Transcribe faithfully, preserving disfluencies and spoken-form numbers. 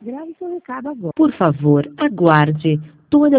Grave seu recado agora. Por favor, aguarde. Toda